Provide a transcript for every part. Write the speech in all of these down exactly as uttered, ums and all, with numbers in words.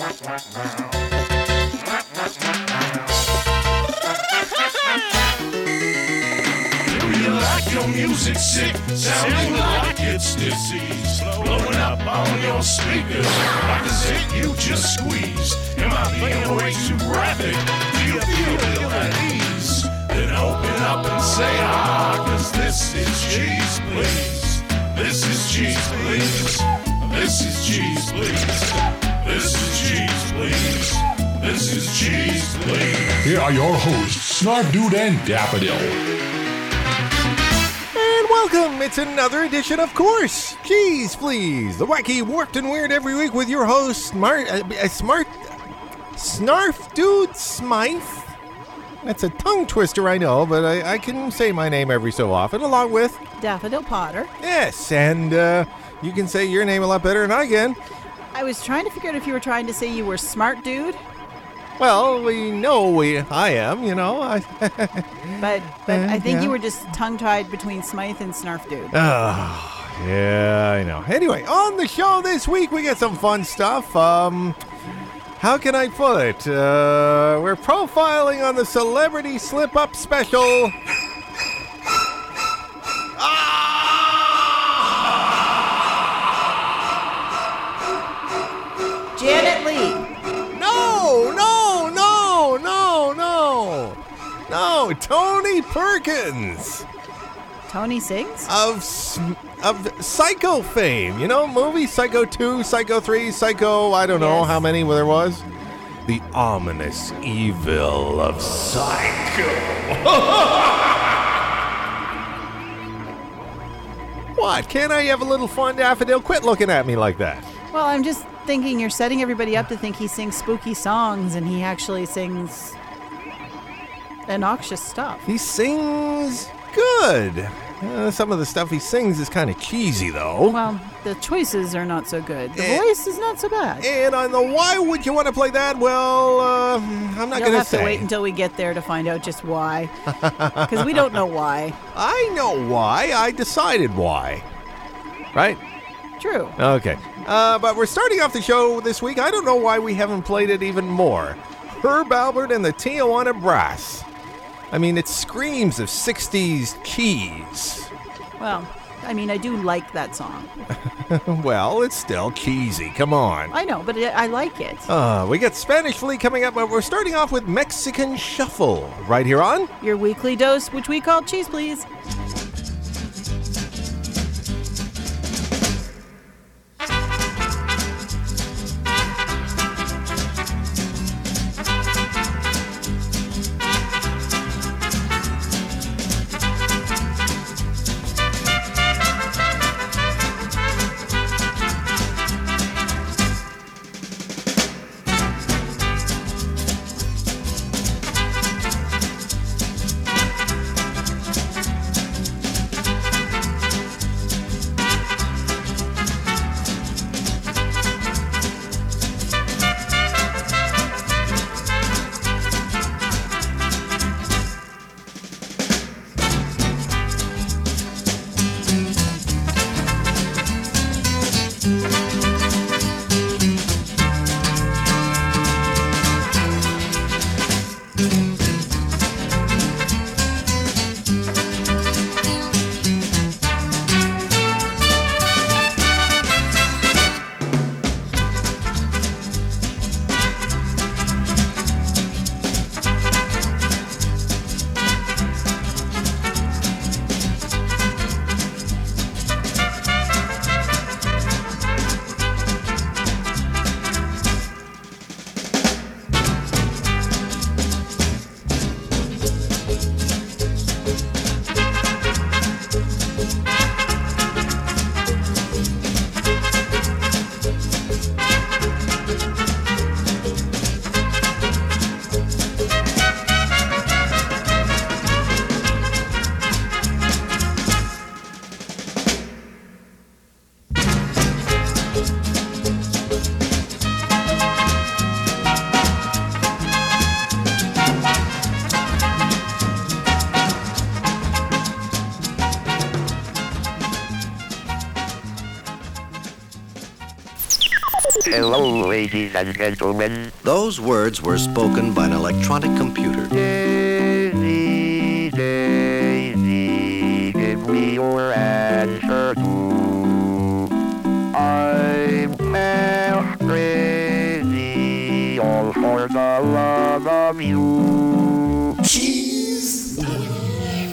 Your music sick, sounding like it's disease, blowing up on your speakers like a zit you just squeezed. Am I being way too graphic? Do you feel ill at ease? Then open up and say ah, cause this is Cheese Please. This is Cheese Please. This is Cheese Please. This is Cheese Please. This is Cheese Please. Here are your hosts, Snarf Dude and Daffodil. Welcome! It's another edition, of course, Cheese Please, the wacky, warped, and weird every week with your host, Smart, uh, Smart, Snarf Dude Smythe. That's a tongue twister, I know, but I, I can say my name every so often, along with Daffodil Potter. Yes, and uh, you can say your name a lot better than I can. I was trying to figure out if you were trying to say you were Smart Dude. Well, we know we I am, you know. I but but uh, I think yeah. you were just tongue-tied between Smythe and Snarf Dude. Oh, yeah, I know. Anyway, on the show this week, we got some fun stuff. Um, how can I put it? Uh, we're profiling on the Celebrity Slip-Up Special. Janet Leigh. No, no, no, no, no. No, Tony Perkins. Tony sings? Of of Psycho fame. You know, movie Psycho two, Psycho three, Psycho, I don't know Yes. how many there was. The ominous evil of Psycho. What? Can't I have a little fun, Daffodil? Quit looking at me like that. Well, I'm just thinking you're setting everybody up to think he sings spooky songs, and he actually sings obnoxious stuff. He sings good. Uh, some of the stuff he sings is kind of cheesy, though. Well, the choices are not so good. The Eh. voice is not so bad. And on the why would you want to play that? Well, uh, I'm not You'll going have say. to wait until we get there to find out just why. Because we don't know why. I know why. I decided why. Right? True. Okay. Uh, but we're starting off the show this week. I don't know why we haven't played it even more. Herb Alpert and the Tijuana Brass. I mean, it screams of sixties cheese. Well, I mean, I do like that song. Well, it's still cheesy. Come on. I know, but I I like it. Uh, we got Spanish Flea coming up, but we're starting off with Mexican Shuffle right here on Your weekly dose, which we call Cheese Please. Hello, ladies and gentlemen. Those words were spoken by an electronic computer. Daisy, Daisy, give me your answer too. I'm half crazy, all for the love of you. Cheese, please.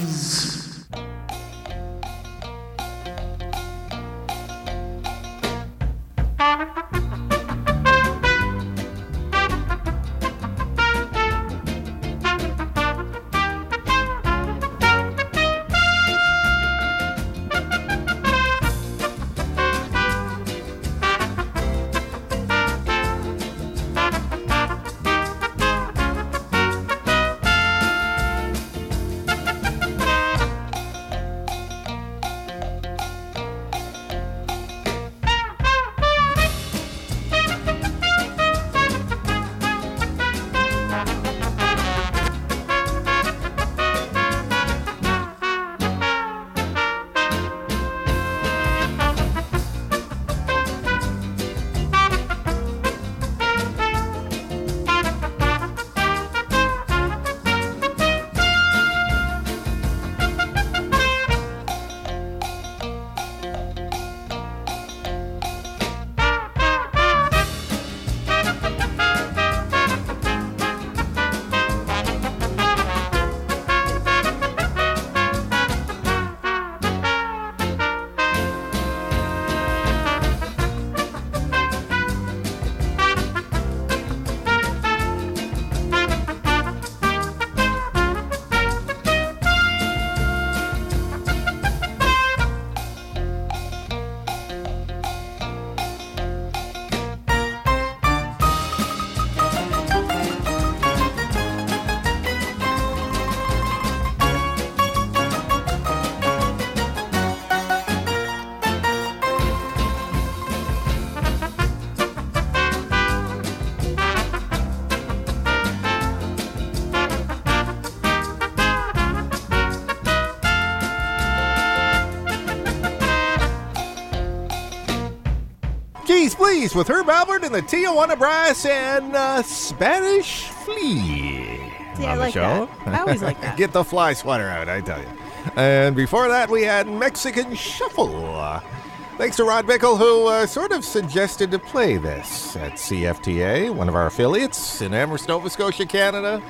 Cheese, please, with Herb Albert and the Tijuana Brass and uh, Spanish Flea. Yeah, I on the like show. that. I always like that. Get the fly sweater out, I tell you. And before that, we had Mexican Shuffle. Uh, thanks to Rod Bickle, who uh, sort of suggested to play this at C F T A, one of our affiliates in Amherst, Nova Scotia, Canada.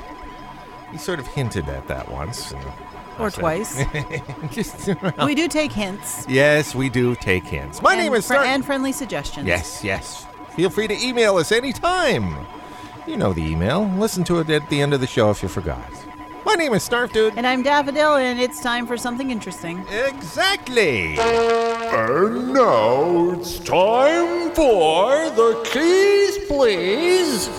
He sort of hinted at that once. And Or twice. Just, We do take hints. yes, we do take hints. My and name is fr- Star- and friendly suggestions. Yes, yes. Feel free to email us anytime. You know the email. Listen to it at the end of the show if you forgot. My name is Snarf Dude. And I'm Daffodil, and it's time for something interesting. Exactly. And now it's time for the Keys Please.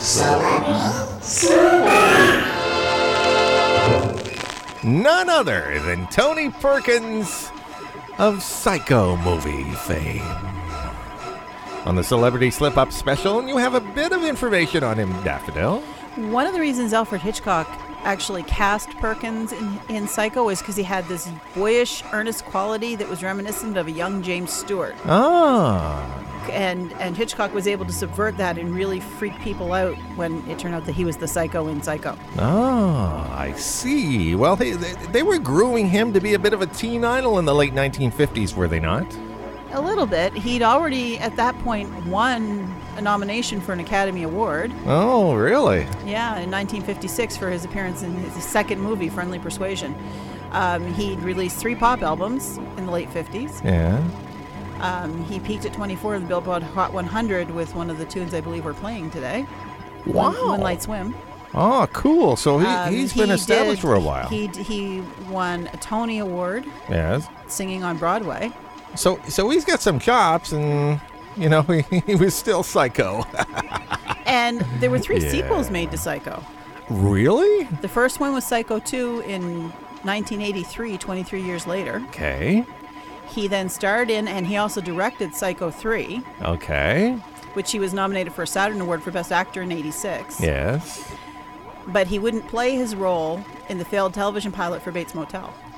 None other than Tony Perkins of Psycho movie fame. On the Celebrity Slip-Up special, you have a bit of information on him, Daffodil. One of the reasons Alfred Hitchcock actually cast Perkins in, in Psycho was because he had this boyish, earnest quality that was reminiscent of a young James Stewart. Ah. And and Hitchcock was able to subvert that and really freak people out when it turned out that he was the psycho in Psycho. Ah, I see. Well, they, they, they were grooming him to be a bit of a teen idol in the late nineteen fifties, were they not? A little bit. He'd already, at that point, won a nomination for an Academy Award. Oh, really? Yeah, in nineteen fifty-six for his appearance in his second movie, Friendly Persuasion. Um, he'd released three pop albums in the late fifties. Yeah. Um, he peaked at twenty-four in the Billboard Hot one hundred with one of the tunes I believe we're playing today. Wow. Moon- Moonlight Swim. Oh, cool. So he, Um, he's he been established did- for a while. He he won a Tony Award Yes. singing on Broadway. So so he's got some chops, and, you know, he, he was still Psycho. And there were three Yeah. sequels made to Psycho. Really? The first one was Psycho two in nineteen eighty-three, twenty-three years later. Okay. He then starred in, and he also directed Psycho three, Okay. which he was nominated for a Saturn Award for Best Actor in eighty-six. Yes. But he wouldn't play his role in the failed television pilot for Bates Motel.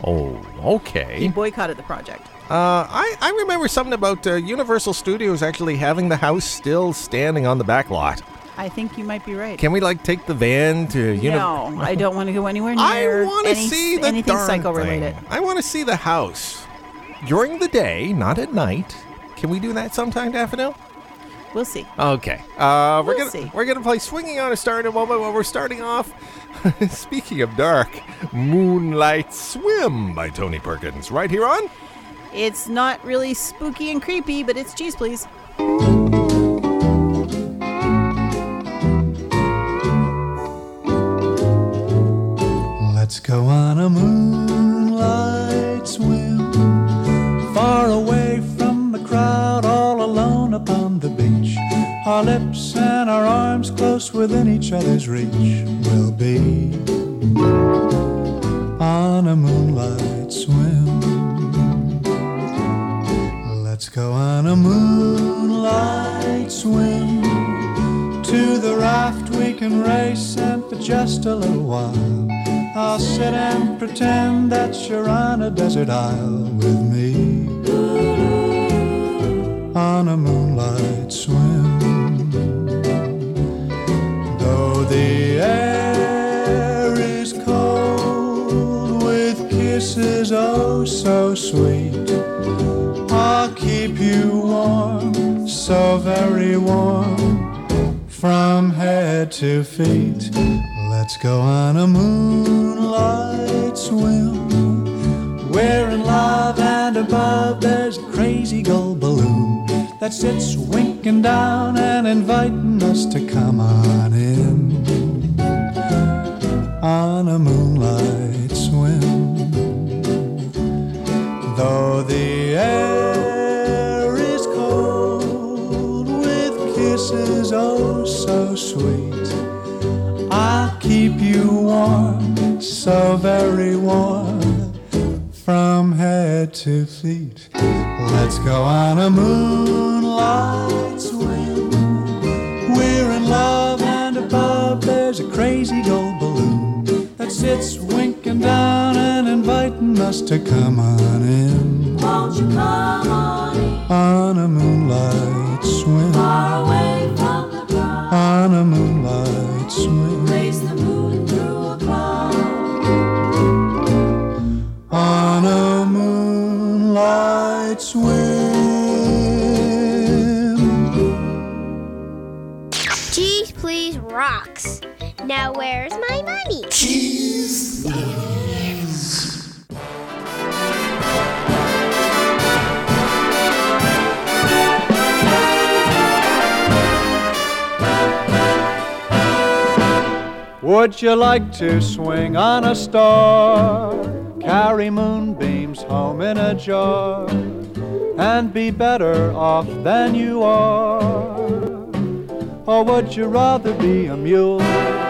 Oh, He okay. boycotted the project. Uh, I, I remember something about uh, Universal Studios actually having the house still standing on the back lot. I think you might be right. Can we, like, take the van to Universal? No, I don't want to go anywhere I near want to any, see the anything darn psycho thing. related. I want to see the house during the day, not at night. Can we do that sometime, Daffodil? We'll see. Okay. Uh, we're We'll gonna see. we're gonna play "Swinging on a Star" in a moment. While we're starting off, speaking of dark, "Moonlight Swim" by Tony Perkins, right here on. It's not really spooky and creepy, but it's Cheese Please. Let's go on a moonlight swim, far away from the crowd, all alone upon the beach. Our lips and our arms close within each other's reach. We'll be on a moonlight swim. Let's go on a moonlight swim. To the raft we can race, and for just a little while I'll sit and pretend that you're on a desert isle with me on a moonlight swim. Though the air is cold with kisses oh so sweet, I'll keep you warm, so very warm, from head to feet. Let's go on a moonlight swim. We're in love, and above there's a crazy gold balloon that sits winking down and inviting us to come on in on a moonlight swim. Though the air is cold with kisses oh so sweet, I'll keep you warm, so very warm, from head to feet. Let's go on a moonlight swim. We're in love, and above there's a crazy gold balloon that sits winking down and inviting us to come on in. Won't you come on in? On a moonlight swim. Far away from the crowd. On a moonlight swim. Race the moon through a cloud. On a moonlight swim. Cheese Please rocks. Now where's my money? Cheese Would you like to swing on a star, carry moonbeams home in a jar, and be better off than you are? Or would you rather be a mule?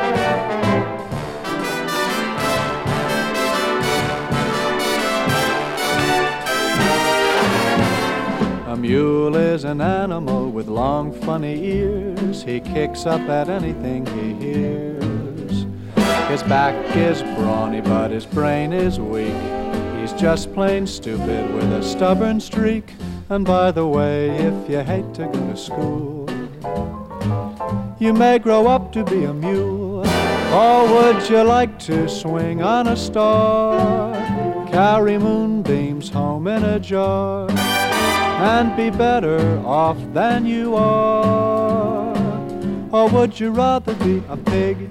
A mule is an animal with long funny ears. He kicks up at anything he hears. His back is brawny, but his brain is weak. He's just plain stupid with a stubborn streak. And by the way, if you hate to go to school, you may grow up to be a mule. Or would you like to swing on a star, carry moonbeams home in a jar, and be better off than you are? Or would you rather be a pig?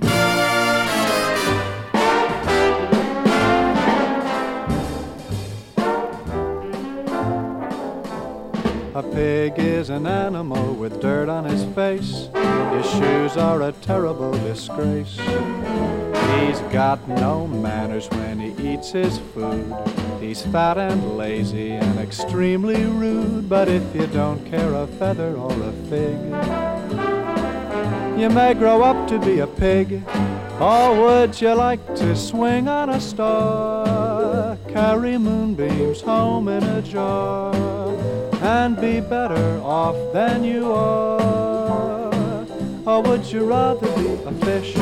A pig is an animal with dirt on his face. His shoes are a terrible disgrace. He's got no manners when he eats his food. He's fat and lazy and extremely rude. But if you don't care a feather or a fig, you may grow up to be a pig. Or would you like to swing on a star, carry moonbeams home in a jar, and be better off than you are? Or would you rather be a fish?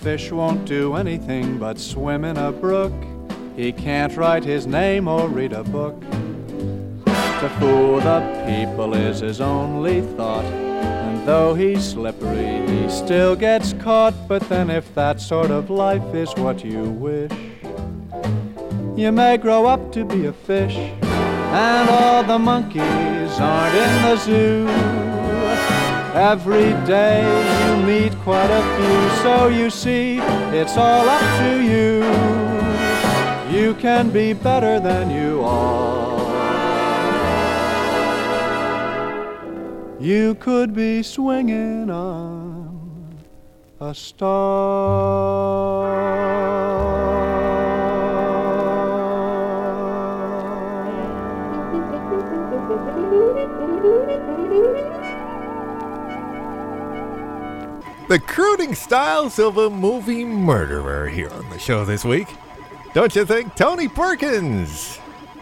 fish won't do anything but swim in a brook. He can't write his name or read a book. To fool the people is his only thought. And though he's slippery, he still gets caught. But then if that sort of life is what you wish, you may grow up to be a fish. And all the monkeys aren't in the zoo. Every day you meet quite a few. So you see, it's all up to you. You can be better than you are. You could be swinging on a star. The crooning styles of a movie murderer here on the show this week. Don't you think? Tony Perkins!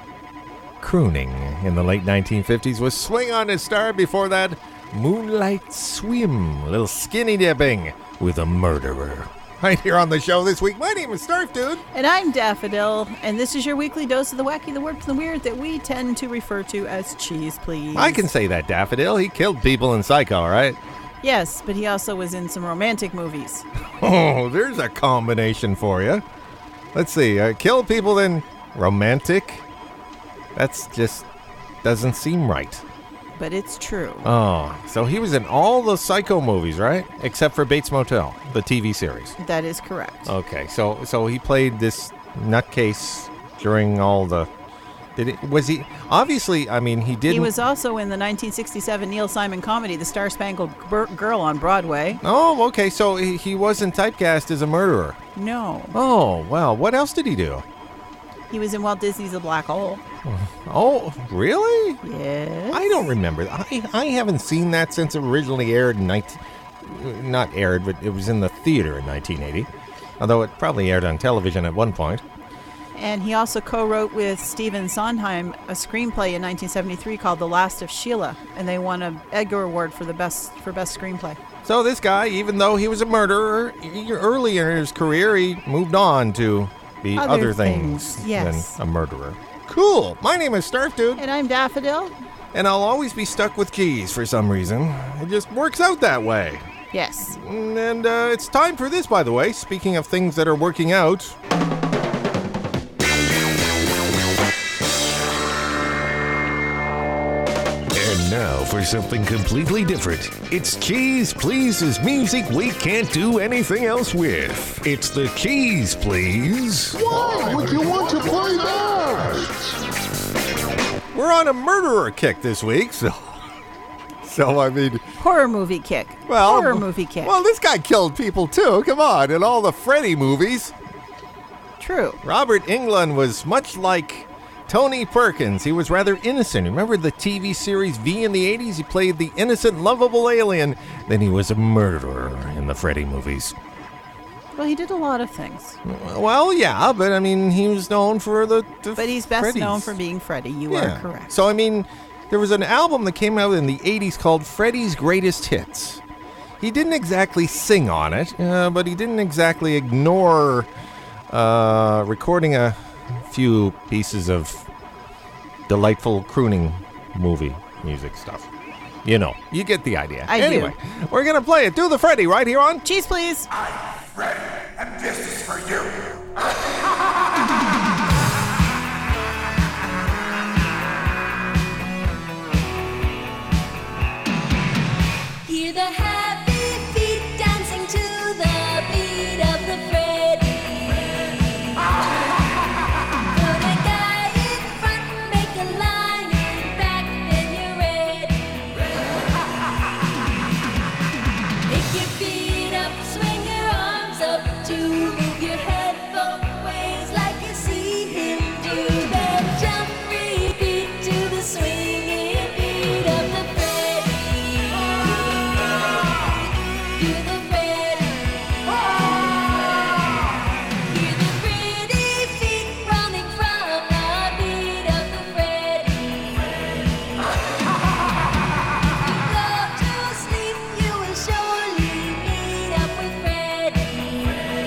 Crooning in the late nineteen fifties was Swing on a Star. Before that, Moonlight Swim, little skinny dipping with a murderer. Right here on the show this week. My name is Snarf Dude. And I'm Daffodil, and this is your weekly dose of the wacky, the warped, and the weird that we tend to refer to as Cheese Please. I can say that, Daffodil. He killed people in Psycho, right? Yes, but he also was in some romantic movies. Oh, there's a combination for you. Let's see. Uh, kill people, then romantic? That's just doesn't seem right. But it's true. Oh, so he was in all the Psycho movies, right? Except for Bates Motel, the T V series. That is correct. Okay, so so he played this nutcase during all the... Did it, was he... Obviously, I mean, he didn't... He was also in the nineteen sixty-seven Neil Simon comedy, The Star-Spangled Bur- Girl on Broadway. Oh, okay, so he, he wasn't typecast as a murderer. No. Oh, well, what else did he do? He was in Walt Disney's The Black Hole. Oh, really? Yes. I don't remember. I I haven't seen that since it originally aired in nineteen... Not aired, but it was in the theater in nineteen eighty. Although it probably aired on television at one point. And he also co-wrote with Stephen Sondheim a screenplay in nineteen seventy-three called The Last of Sheila, and they won an Edgar Award for the best for best screenplay. So this guy, even though he was a murderer, he, early in his career, he moved on to be other, Other things, things, yes. than a murderer. Cool. My name is Snarf Dude, And I'm Daffodil. and I'll always be stuck with keys for some reason. It just works out that way. Yes. And uh, it's time for this, by the way. Speaking of things that are working out. And now for something completely different. It's Keys Please's music we can't do anything else with. It's the Keys Please. Why would you want to play that? We're on a murderer kick this week, so... So, I mean... Horror movie kick. Well, Horror movie kick. Well, this guy killed people, too. Come on, in all the Freddy movies. True. Robert Englund was much like Tony Perkins. He was rather innocent. Remember the T V series V in the eighties? He played the innocent, lovable alien. Then he was a murderer in the Freddy movies. Well, he did a lot of things. Well, yeah, but I mean, he was known for the, the But he's best Freddys. known for being Freddy. You Yeah. are correct. So, I mean, there was an album that came out in the eighties called Freddy's Greatest Hits. He didn't exactly sing on it, uh, but he didn't exactly ignore uh, recording a few pieces of delightful crooning movie music stuff. You know, you get the idea. I do. anyway, we're going to play it. Do the Freddy right here on Cheese Please. Freddy, and this is for you. Hear the happy feet dancing to the beat of the Freddy. Put a guy in front, make a line in back, then you're ready. Pick your feet up, swing your arms up to move your head both ways like you see him do. Then jump, repeat to the swinging beat of the Freddy. Do the Freddy. Hear the pretty feet running from the beat of the Freddy. You go to sleep, you will surely meet up with Freddy.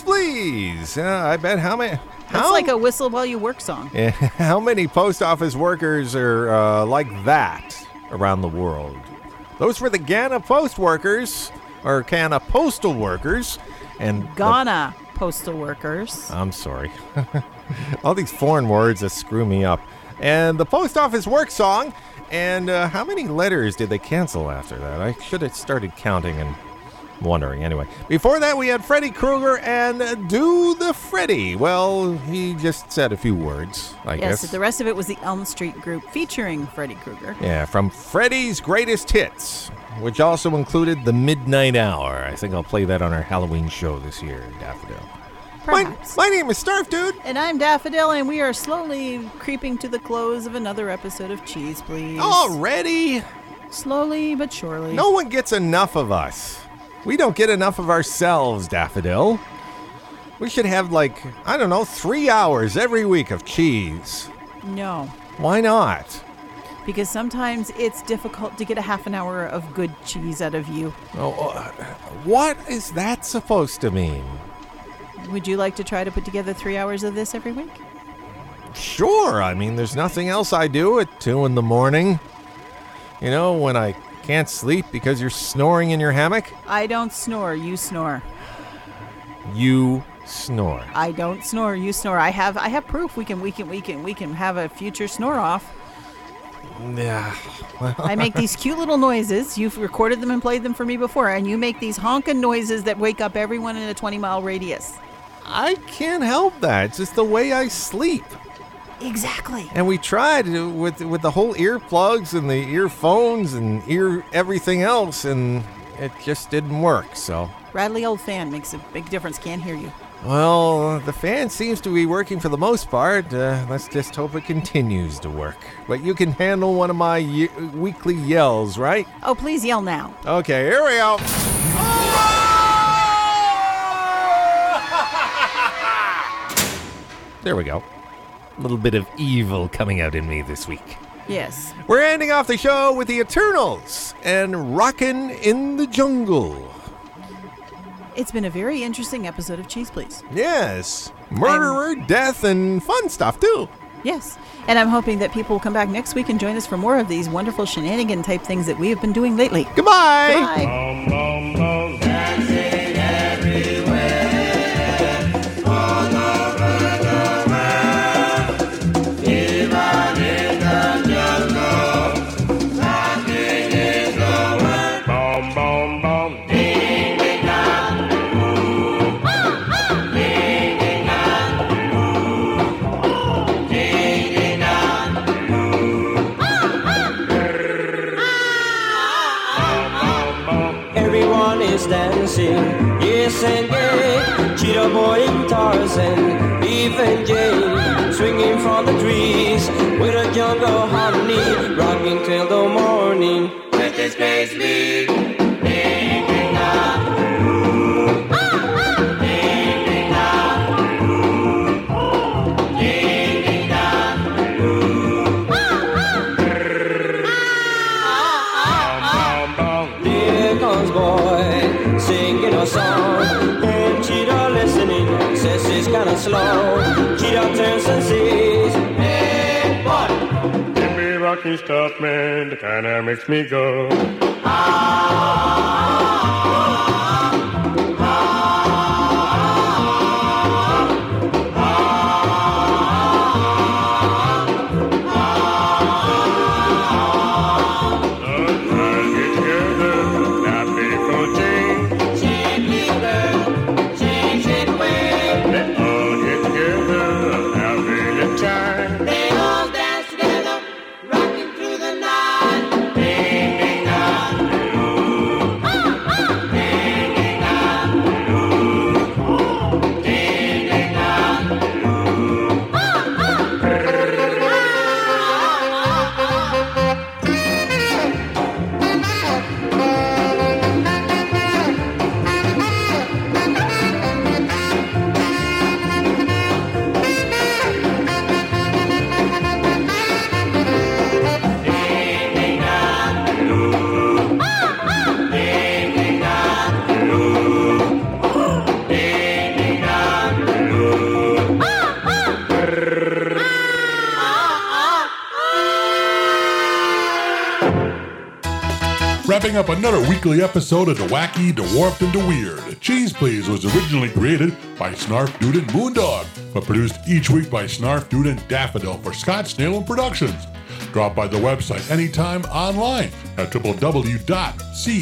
please. Uh, I bet how many... That's How, like a whistle while you work song. Yeah, how many post office workers are uh, like that around the world? Those were the Ghana post workers, or Ghana postal workers, and the- Ghana postal workers. I'm sorry. All these foreign words that screw me up. And the post office work song. And uh, how many letters did they cancel after that? I should have started counting and wondering. Anyway, before that we had Freddy Krueger and Do the Freddy. Well, he just said a few words, I Yes, guess. the rest of it was the Elm Street group featuring Freddy Krueger. Yeah, from Freddy's Greatest Hits, which also included The Midnight Hour. I think I'll play that on our Halloween show this year, Daffodil. My, Perhaps. my name is Starf Dude. And I'm Daffodil, and we are slowly creeping to the close of another episode of Cheese, Please. Already? Slowly but surely. No one gets enough of us. We don't get enough of ourselves, Daffodil. We should have, like, I don't know, three hours every week of cheese. No. Why not? Because sometimes it's difficult to get a half an hour of good cheese out of you. Oh, uh, what is that supposed to mean? Would you like to try to put together three hours of this every week? Sure. I mean, there's nothing else I do at two in the morning. You know, when I can't sleep because you're snoring in your hammock? I don't snore, you snore. You snore. I don't snore, you snore. I have I have proof we can we can we can we can have a future snore off. Yeah. I make these cute little noises. You've recorded them and played them for me before, and you make these honking noises that wake up everyone in a twenty mile radius. I can't help that. It's just the way I sleep. Exactly. And we tried with with the whole earplugs and the earphones and ear everything else, and it just didn't work. So, Rattly old fan makes a big difference. Can't hear you. well, the fan seems to be working for the most part. Uh, let's just hope it continues to work. But you can handle one of my ye- weekly yells, right? Oh, please yell now. Okay, here we go. There we go. A little bit of evil coming out in me this week. Yes. We're ending off the show with the Eternals and Rockin' in the Jungle. It's been a very interesting episode of Cheese Please. Yes. Murderer, death, and fun stuff, too. Yes. And I'm hoping that people will come back next week and join us for more of these wonderful shenanigan type things that we have been doing lately. Goodbye. Goodbye. Boom, boom, boom, dancing everywhere. All over the world. Even in the jungle. Rocking is the word. Boom, boom, boom. Ding, ding, dong. Ding, ding, dong. Ding, ding, dong. Everyone is dancing, yes and gay. Cheetah Boy and Tarzan, even Jane, swinging from the trees with a jungle harmony, rocking till the morning. Let this place be. Ding, ding, dong. Ding, ding, dong. Ding, ding, dong. Here comes boy, singing a song, and Cheetah listening, says it's kinda slow. Cheetah turns and sees, hey boy, Give me rocky stuff, man, that kinda makes me go. They all dance together, rocking through the night. Ding, ding, dong. Wrapping up another weekly episode of The Wacky, The Warped, and The Weird. Cheese Please was originally created by Snarf Dude and Moondog, but produced each week by Snarf Dude and Daffodil for Scott Snellen Productions. Drop by the website anytime online at w w w dot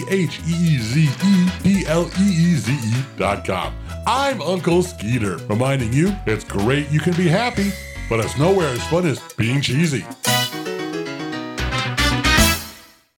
cheezepleeze dot com. I'm Uncle Skeeter, reminding you it's great you can be happy, but it's nowhere as fun as being cheesy.